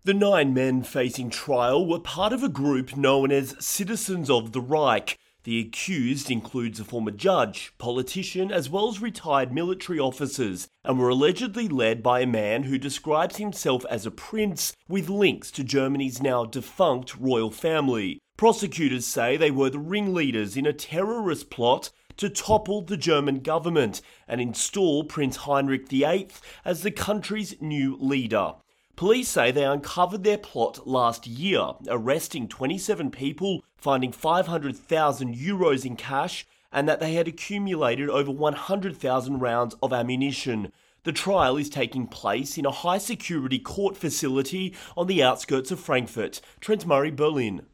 The 9 men facing trial were part of a group known as Citizens of the Reich. The accused includes a former judge, politician, as well as retired military officers, and were allegedly led by a man who describes himself as a prince with links to Germany's now defunct royal family. Prosecutors say they were the ringleaders in a terrorist plot to topple the German government and install Prince Heinrich VIII as the country's new leader. Police say they uncovered their plot last year, arresting 27 people, finding 500,000 euros in cash, and that they had accumulated over 100,000 rounds of ammunition. The trial is taking place in a high-security court facility on the outskirts of Frankfurt. Trent Murray, Berlin.